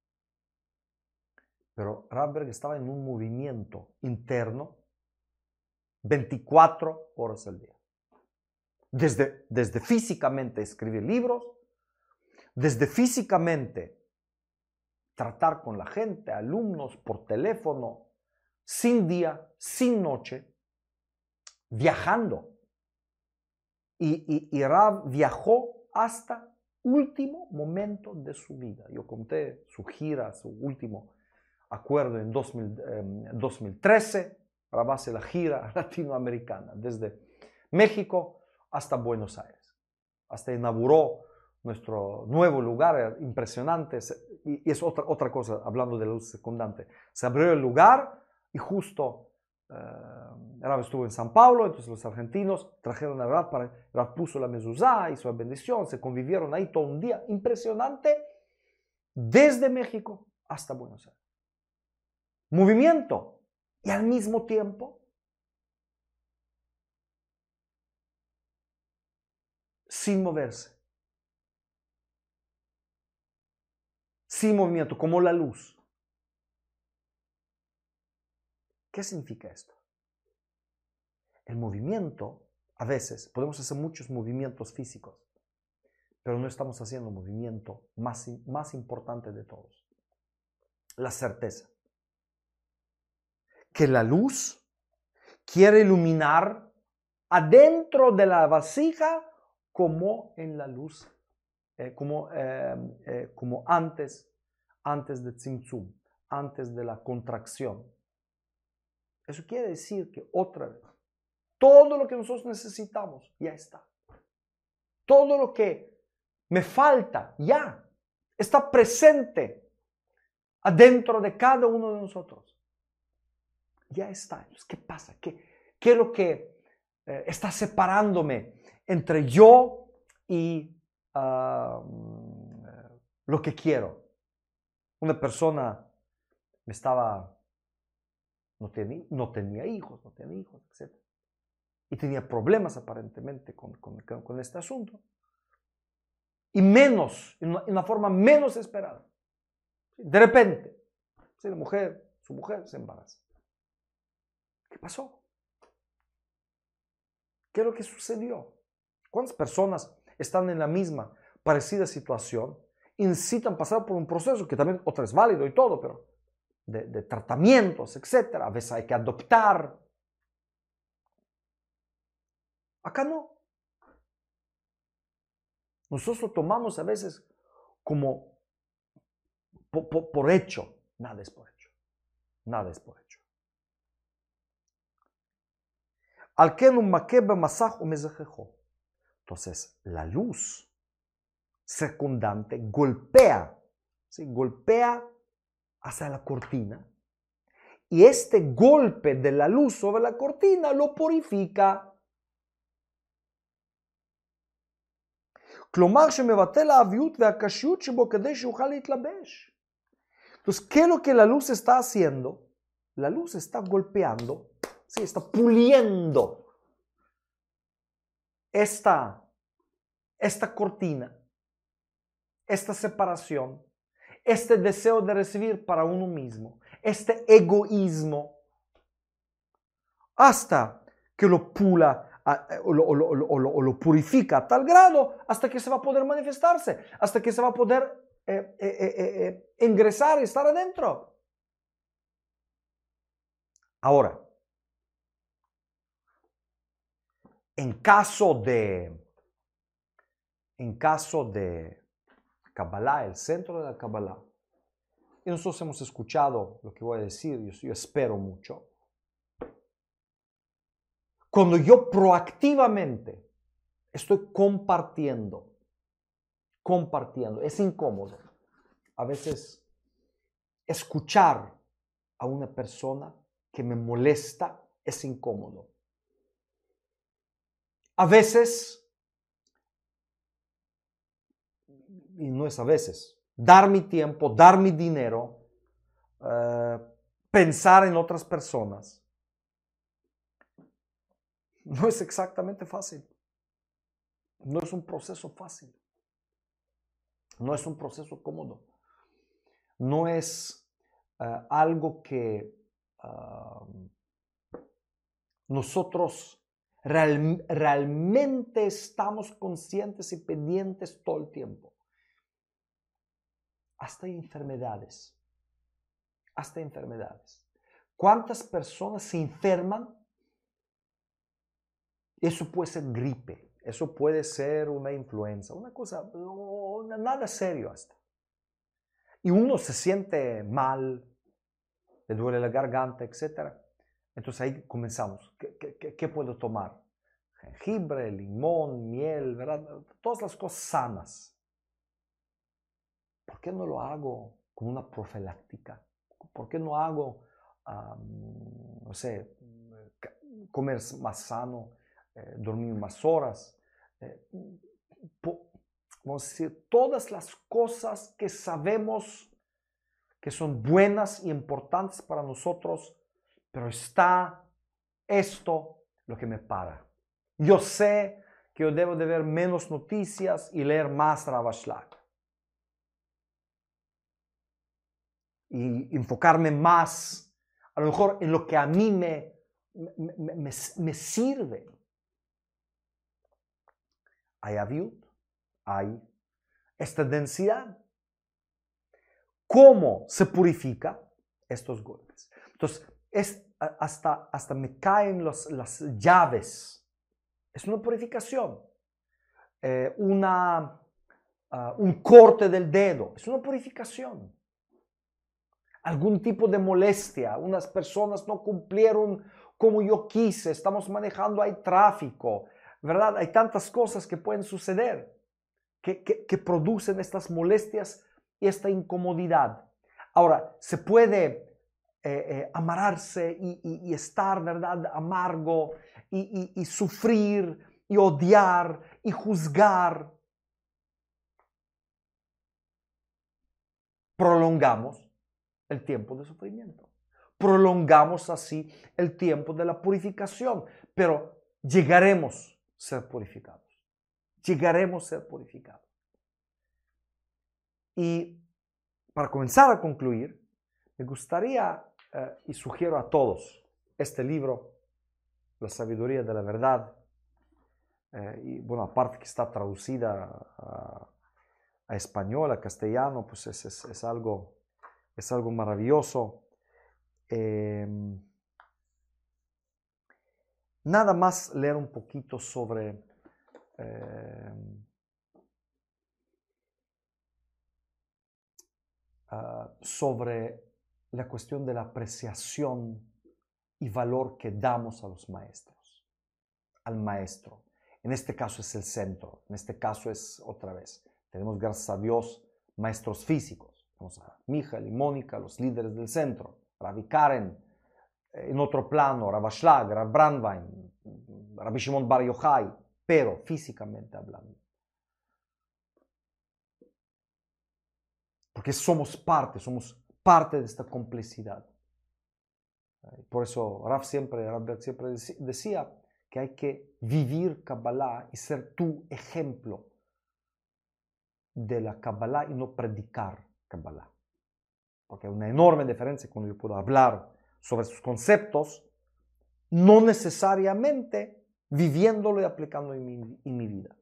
pero Rav Berg estaba en un movimiento interno veinticuatro horas al día. Desde, desde físicamente escribir libros, desde físicamente tratar con la gente, alumnos, por teléfono, sin día, sin noche, viajando. Y, y, y Rav viajó hasta último momento de su vida. Yo conté su gira, su último acuerdo en dos mil, eh, dos mil trece. Rav hace la gira latinoamericana, desde México hasta Buenos Aires. Hasta inauguró nuestro nuevo lugar, impresionante. Y, y es otra, otra cosa, hablando de la luz secundante. Se abrió el lugar y justo Uh, Rav estuvo en San Pablo, entonces los argentinos trajeron a Rav, para, Rav puso la mezuzá, hizo la bendición, se convivieron ahí todo un día impresionante, desde México hasta Buenos Aires. Movimiento, y al mismo tiempo, sin moverse. sin movimiento, como la luz. ¿Qué significa esto? El movimiento, a veces, podemos hacer muchos movimientos físicos, pero no estamos haciendo el movimiento más, más importante de todos. La certeza. Que la luz quiere iluminar adentro de la vasija como en la luz, eh, como, eh, eh, como antes, antes de Tzimtzum, antes de la contracción. Eso quiere decir que otra vez, todo lo que nosotros necesitamos ya está. Todo lo que me falta ya está presente adentro de cada uno de nosotros. Ya está. Entonces, ¿qué pasa? ¿Qué, qué es lo que eh, está separándome entre yo y uh, lo que quiero? Una persona me estaba, no tenía, no tenía hijos, no tenía hijos, etcétera. Y tenía problemas aparentemente con, con, con este asunto. Y menos, en una, en una forma menos esperada. De repente, ¿sí? la mujer, su mujer se embaraza. ¿Qué pasó? ¿Qué es lo que sucedió? ¿Cuántas personas están en la misma, parecida situación y necesitan pasar por un proceso que también otra es válido y todo, pero de, de tratamientos, etcétera? A veces hay que adoptar. Acá no. Nosotros lo tomamos a veces como por, por, por hecho. Nada es por hecho. Nada es por hecho. Entonces, la luz circundante golpea, ¿sí? golpea hacia la cortina. Y este golpe de la luz sobre la cortina lo purifica. Entonces, ¿qué es lo que la luz está haciendo? La luz está golpeando, sí, está puliendo esta, esta cortina, esta separación, este deseo de recibir para uno mismo, este egoísmo, hasta que lo pula o lo, o, lo, o, lo, o lo purifica a tal grado hasta que se va a poder manifestarse, hasta que se va a poder eh, eh, eh, eh, ingresar y estar adentro. Ahora, en caso de, en caso de Kabbalah, el centro de la Kabbalah, y nosotros hemos escuchado lo que voy a decir, yo, yo espero mucho. Cuando yo proactivamente estoy compartiendo, compartiendo, es incómodo. A veces escuchar a una persona que me molesta es incómodo. A veces, y no es a veces, dar mi tiempo, dar mi dinero, uh, pensar en otras personas, no es exactamente fácil. No es un proceso fácil. No es un proceso cómodo. No es uh, algo que uh, nosotros real, realmente estamos conscientes y pendientes todo el tiempo. Hasta enfermedades. Hasta enfermedades. ¿Cuántas personas se enferman? Eso puede ser gripe. Eso puede ser una influenza. Una cosa, no, nada serio hasta. Y uno se siente mal, le duele la garganta, etcétera. Entonces ahí comenzamos. ¿Qué, qué, qué puedo tomar? Jengibre, limón, miel, ¿verdad? Todas las cosas sanas. ¿Por qué no lo hago con una profiláctica? ¿Por qué no hago, um, no sé, comer más sano, eh, dormir más horas? Eh, po, vamos a decir, todas las cosas que sabemos que son buenas y importantes para nosotros, pero está esto lo que me para. Yo sé que yo debo de ver menos noticias y leer más Rav Ashlag. y enfocarme más, a lo mejor en lo que a mí me, me, me, me, me sirve. Hay aviud, hay esta densidad. ¿Cómo se purifica estos golpes? Entonces, es, hasta, hasta me caen los, las llaves. Es una purificación. Eh, una, uh, un corte del dedo. Es una purificación. Algún tipo de molestia. Unas personas no cumplieron como yo quise. Estamos manejando, hay tráfico. ¿Verdad? Hay tantas cosas que pueden suceder que, que, que producen estas molestias y esta incomodidad. Ahora, se puede eh, eh, amarrarse y, y, y estar, ¿verdad?, amargo y, y, y sufrir y odiar y juzgar. Prolongamos el tiempo de sufrimiento. Prolongamos así el tiempo de la purificación, pero llegaremos a ser purificados. Llegaremos a ser purificados. Y para comenzar a concluir, me gustaría eh, y sugiero a todos este libro, La sabiduría de la verdad, eh, y bueno, aparte que está traducida a, a español, a castellano, pues es, es, es, algo, es algo maravilloso. Eh, nada más leer un poquito sobre eh, uh, sobre la cuestión de la apreciación y valor que damos a los maestros, al maestro. En este caso es el centro, en este caso es otra vez. Tenemos, gracias a Dios, maestros físicos. Tenemos a Mijael y Mónica, los líderes del centro, Rabbi Karen, en otro plano, Rav Ashlag, Rav Brandwein, Rabbi Shimon Bar Yochai, pero físicamente hablando. Porque somos parte, somos parte de esta complicidad. Por eso Rav siempre, Rav siempre decía que hay que vivir Kabbalah y ser tu ejemplo de la Kabbalah y no predicar Kabbalah. Porque hay una enorme diferencia cuando yo puedo hablar sobre sus conceptos, no necesariamente viviéndolo y aplicándolo en mi, en mi vida.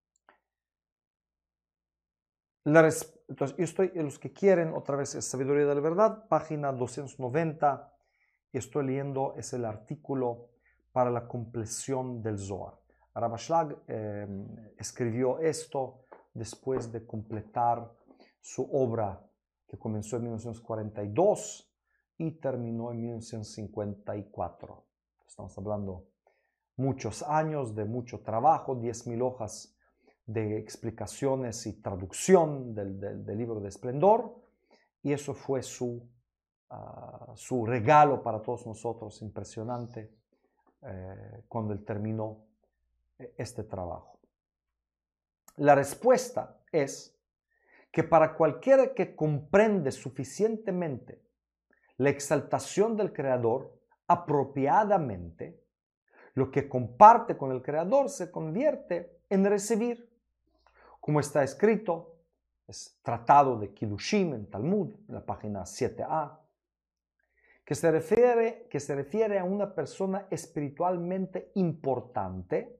La res, entonces, yo estoy, los que quieren, otra vez, es Sabiduría de la Verdad, página doscientos noventa, y estoy leyendo, es el artículo para la compleción del Zohar. Rav Ashlag eh, escribió esto después de completar su obra que comenzó en mil novecientos cuarenta y dos y terminó en mil novecientos cincuenta y cuatro. Estamos hablando muchos años de mucho trabajo, diez mil hojas de explicaciones y traducción del, del, del libro de Esplendor, y eso fue su, uh, su regalo para todos nosotros, impresionante, eh, cuando él terminó este trabajo. La respuesta es que para cualquiera que comprende suficientemente la exaltación del Creador apropiadamente, lo que comparte con el Creador se convierte en recibir. Como está escrito, es tratado de Kiddushim en Talmud, en la página siete a, que se refiere, que se refiere a una persona espiritualmente importante.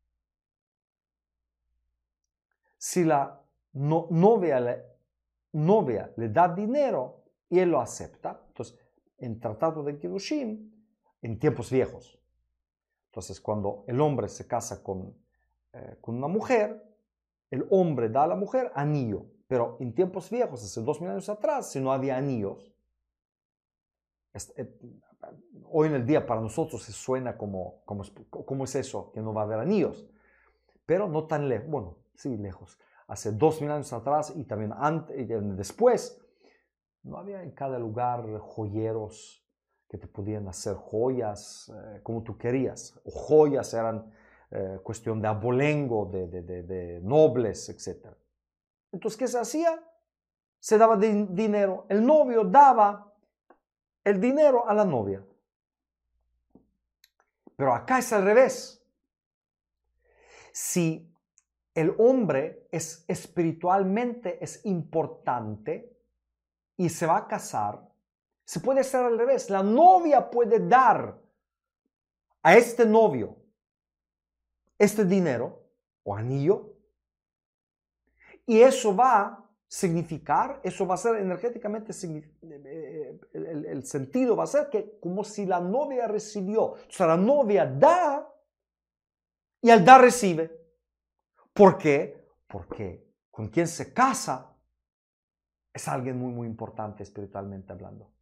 Si la no, novia, le, novia le da dinero y él lo acepta, entonces en tratado de Kiddushim, en tiempos viejos, entonces cuando el hombre se casa con, eh, con una mujer, el hombre da a la mujer anillo, pero en tiempos viejos, hace dos mil años atrás, si no había anillos, es, eh, hoy en el día para nosotros se suena como, como, ¿cómo es eso? Que no va a haber anillos, pero no tan lejos, bueno, sí, lejos. Hace dos mil años atrás y también antes, después, no había en cada lugar joyeros que te podían hacer joyas eh, como tú querías, o joyas eran eh, cuestión de abolengo, de, de, de, de nobles, etcétera. Entonces, ¿qué se hacía? Se daba de dinero, el novio daba el dinero a la novia. Pero acá es al revés. Si el hombre es espiritualmente es importante y se va a casar, se puede hacer al revés. La novia puede dar a este novio este dinero o anillo, y eso va a significar, eso va a ser energéticamente, el, el, el sentido va a ser que como si la novia recibió. O sea, la novia da y al dar recibe. ¿Por qué? Porque con quien se casa es alguien muy, muy importante espiritualmente hablando.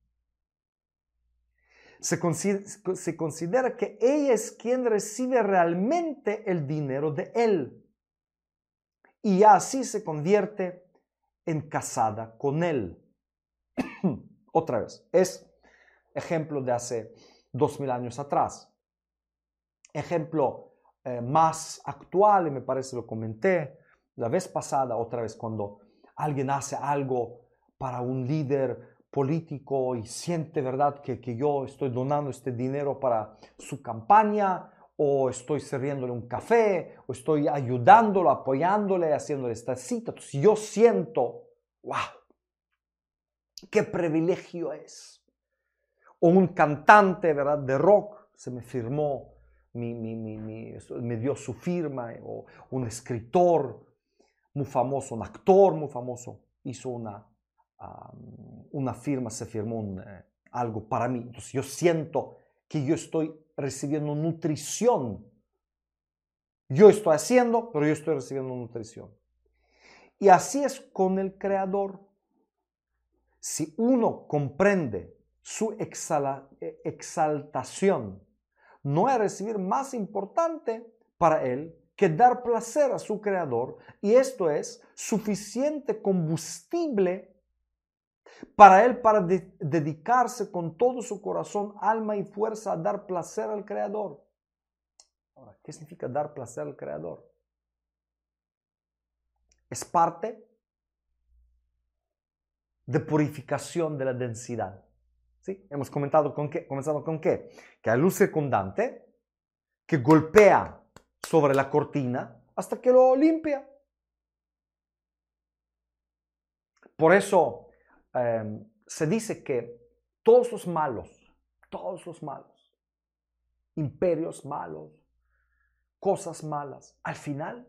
Se considera, se considera que ella es quien recibe realmente el dinero de él. Y así se convierte en casada con él. Otra vez, es ejemplo de hace dos mil años atrás. Ejemplo eh, más actual, y me parece lo comenté la vez pasada, otra vez, cuando alguien hace algo para un líder político y siente, ¿verdad?, que, que yo estoy donando este dinero para su campaña, o estoy sirviéndole un café, o estoy ayudándolo, apoyándole, haciéndole esta cita. Entonces yo siento, wow, qué privilegio es. O un cantante, ¿verdad?, de rock, se me firmó, mi, mi, mi, mi, me dio su firma, o un escritor muy famoso, un actor muy famoso, hizo una, um, una firma, se firmó un, eh, algo para mí. Entonces yo siento que yo estoy recibiendo nutrición. Yo estoy haciendo, pero yo estoy recibiendo nutrición. Y así es con el Creador. Si uno comprende su exhala, exaltación, no es recibir más importante para él que dar placer a su Creador, y esto es suficiente combustible para él para de dedicarse con todo su corazón, alma y fuerza a dar placer al Creador. Ahora, ¿qué significa dar placer al Creador? Es parte de purificación de la densidad. ¿Sí? Hemos comentado con qué, comenzado con qué, que hay luz circundante que golpea sobre la cortina hasta que lo limpia. Por eso eh, se dice que todos los malos, todos los malos, imperios malos, cosas malas, al final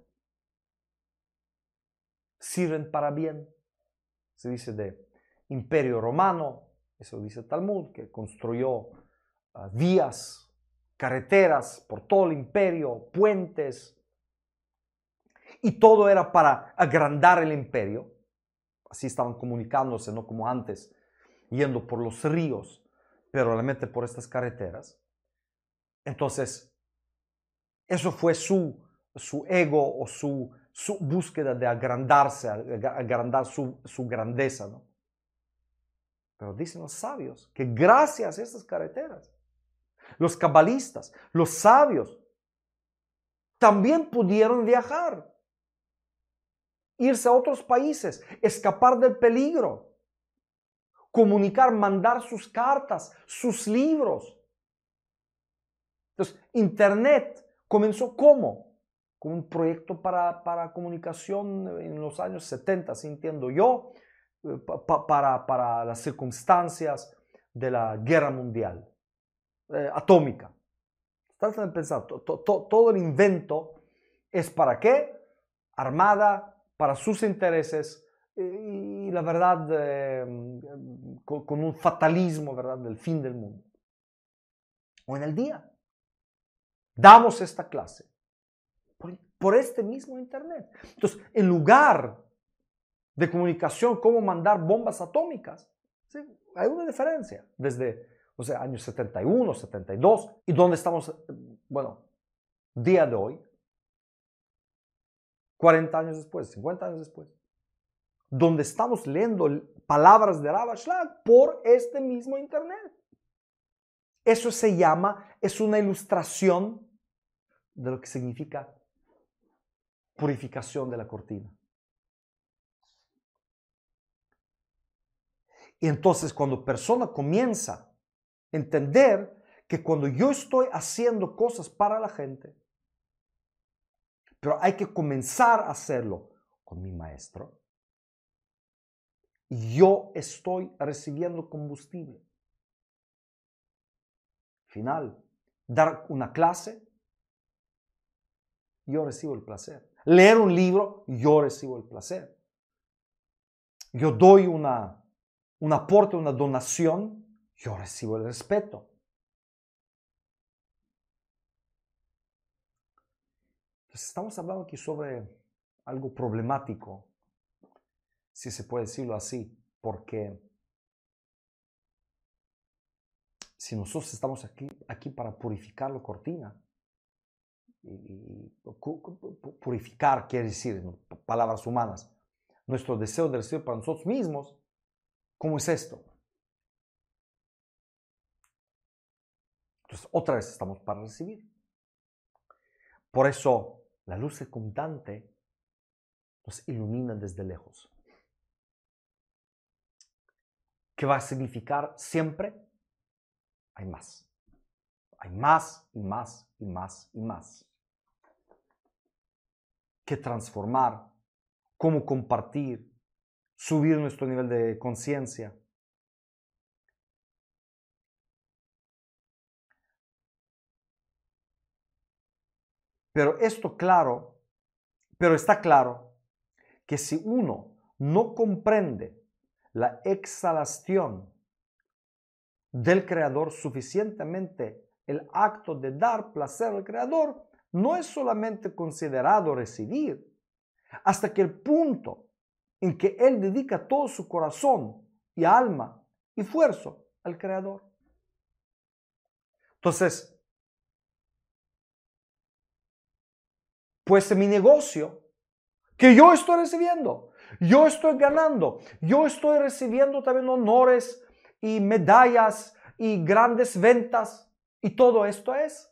sirven para bien. Se dice de Imperio Romano, eso dice Talmud, que construyó uh, vías, carreteras por todo el imperio, puentes, y todo era para agrandar el imperio. Así estaban comunicándose, no como antes, yendo por los ríos, pero realmente por estas carreteras. Entonces, eso fue su, su ego o su, su búsqueda de agrandarse, agrandar su, su grandeza, ¿no? Pero dicen los sabios que gracias a estas carreteras, los cabalistas, los sabios, también pudieron viajar, irse a otros países, escapar del peligro, comunicar, mandar sus cartas, sus libros. Entonces, Internet comenzó ¿cómo? Como un proyecto para, para comunicación en los años setenta, así entiendo yo, pa, para, para las circunstancias de la guerra mundial eh, atómica. Traten de pensar, to, to, to, todo el invento es para qué? Armada, para sus intereses, y, y la verdad, eh, con, con un fatalismo, ¿verdad?, del fin del mundo. O en el día, damos esta clase por, por este mismo Internet. Entonces, en lugar de comunicación, cómo mandar bombas atómicas, ¿sí?, hay una diferencia desde, o sea, años setenta y uno, setenta y dos, y donde estamos, bueno, día de hoy, cuarenta años después, cincuenta años después, donde estamos leyendo palabras de Rav Ashlag por este mismo Internet. Eso se llama, es una ilustración de lo que significa purificación de la cortina. Y entonces cuando persona comienza a entender que cuando yo estoy haciendo cosas para la gente, pero hay que comenzar a hacerlo con mi maestro, yo estoy recibiendo combustible. Final, dar una clase, yo recibo el placer. Leer un libro, yo recibo el placer. Yo doy una, un aporte, una donación, yo recibo el respeto. Entonces, estamos hablando aquí sobre algo problemático, si se puede decirlo así, porque si nosotros estamos aquí, aquí para purificar la cortina, y, y purificar quiere decir, ¿no?, palabras humanas, nuestro deseo de recibir para nosotros mismos, ¿cómo es esto? Entonces, otra vez estamos para recibir. Por eso, la luz circundante nos ilumina desde lejos. ¿Qué va a significar siempre? Hay más. Hay más y más y más y más que transformar, cómo compartir, subir nuestro nivel de conciencia. Pero esto claro, pero está claro que si uno no comprende la exhalación del Creador suficientemente, el acto de dar placer al Creador no es solamente considerado recibir, hasta que el punto en que Él dedica todo su corazón y alma y esfuerzo al Creador. Entonces, pues mi negocio que yo estoy recibiendo, yo estoy ganando, yo estoy recibiendo también honores y medallas y grandes ventas, y todo esto es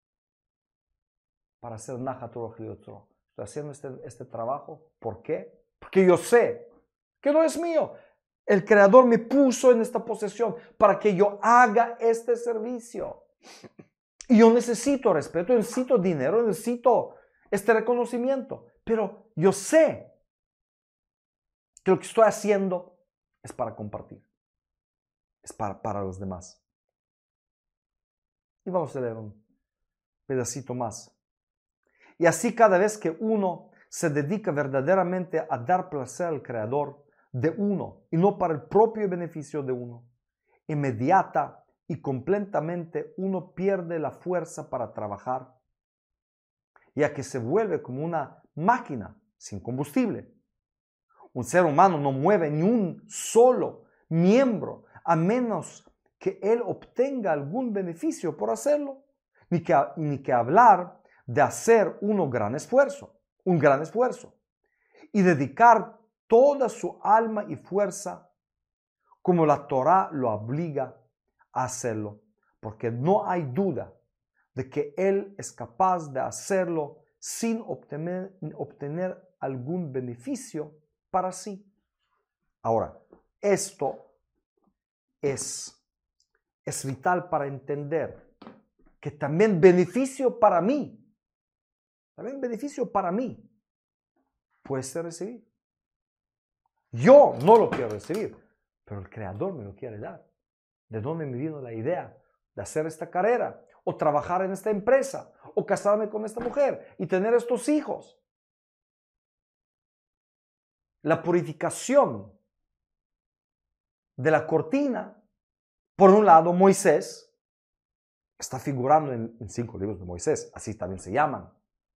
para hacer Najaturoj Liotro. Estoy haciendo este, este trabajo. ¿Por qué? Porque yo sé que no es mío. El Creador me puso en esta posesión para que yo haga este servicio. Y yo necesito respeto, necesito dinero, necesito este reconocimiento. Pero yo sé que lo que estoy haciendo es para compartir. Es para, para los demás. Y vamos a leer un pedacito más. Y así cada vez que uno se dedica verdaderamente a dar placer al Creador de uno y no para el propio beneficio de uno, inmediata y completamente uno pierde la fuerza para trabajar, ya que se vuelve como una máquina sin combustible. Un ser humano no mueve ni un solo miembro a menos que él obtenga algún beneficio por hacerlo, ni que, ni que hablar de hacer uno gran esfuerzo, un gran esfuerzo, y dedicar toda su alma y fuerza como la Torá lo obliga a hacerlo, porque no hay duda de que él es capaz de hacerlo sin obtener, obtener algún beneficio para sí. Ahora, esto es, es vital para entender que también beneficio para mí, también beneficio para mí puede ser recibir. Yo no lo quiero recibir, pero el Creador me lo quiere dar. ¿De dónde me vino la idea de hacer esta carrera? O trabajar en esta empresa, o casarme con esta mujer y tener estos hijos. La purificación de la cortina, por un lado, Moisés está figurando en, en cinco libros de Moisés, así también se llaman.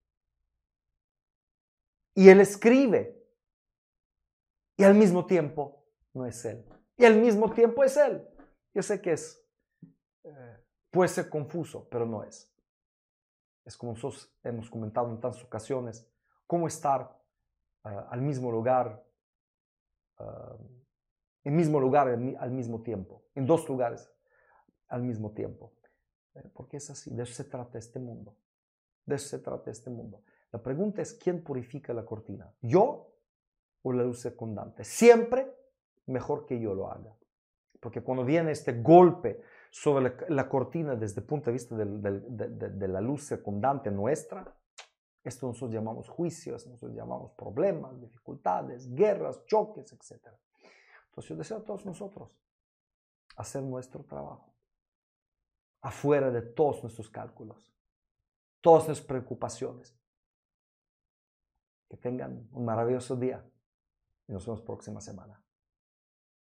Y él escribe, y al mismo tiempo no es él. Y al mismo tiempo es él. Yo sé que es, eh, puede ser confuso, pero no es. Es como nosotros hemos comentado en tantas ocasiones, cómo estar uh, al mismo lugar, uh, en mismo lugar al mismo tiempo, en dos lugares al mismo tiempo. Eh, porque es así, de eso se trata este mundo. De eso se trata este mundo. La pregunta es, ¿quién purifica la cortina? ¿Yo o la luz circundante? Siempre mejor que yo lo haga. Porque cuando viene este golpe sobre la, la cortina desde el punto de vista del, del, de, de, de la luz circundante nuestra, esto nosotros llamamos juicios, nosotros llamamos problemas, dificultades, guerras, choques, etcétera. Entonces yo deseo a todos nosotros hacer nuestro trabajo, afuera de todos nuestros cálculos, todas nuestras preocupaciones. Que tengan un maravilloso día y nos vemos próxima semana.